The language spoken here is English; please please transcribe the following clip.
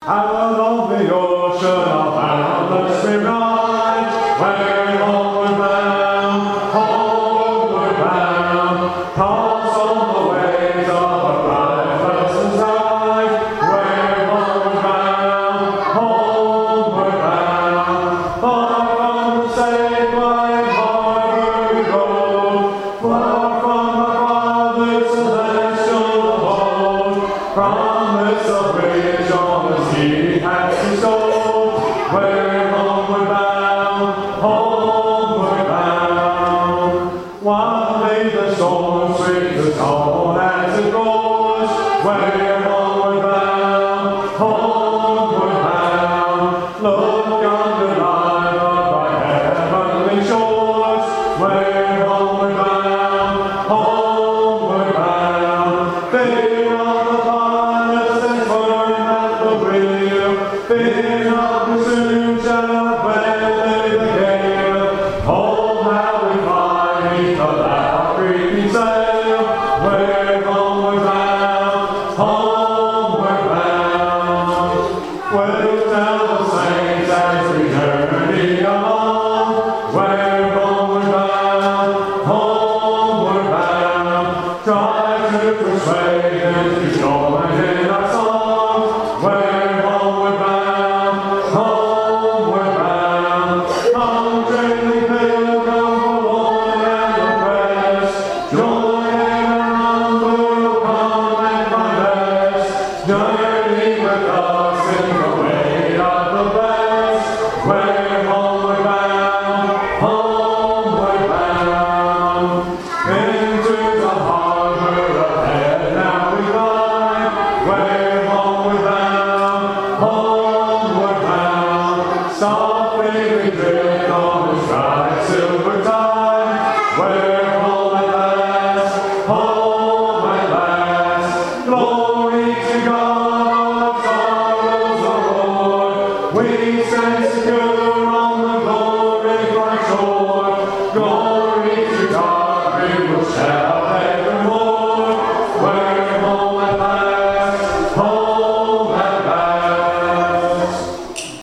Out on the ocean of boundless ride, where homeward bound, toss on the waves of a bright pleasant tide, where homeward bound, far from the safe white harbor we go, far from our Father's celestial abode, promise of rich on the sea has bestowed, where homeward bound, while may the storm sweep the tone as it goes, where homeward bound, look yonder line of our heavenly shores, where homeward bound, fear of the pilot and firm at the wheel, fear of pursuit shall weather the gale. Oh, how we fly beneath the loud creaking sail, where homeward bound, we'll tell the saints as we journey along, where homeward bound, try to persuade them to join in our song, where homeward bound, come gently pilgrim, forlorn and oppressed, join in our number, come and find rest, journey with us in the way of the blest, where homeward bound, into the harbor ahead now we glide, where homeward bound, softly we drift on the bright silver tide, where home at last, glory to God, sorrows o'er, we stand secure on the glory bright shore, glory to God, we will shout.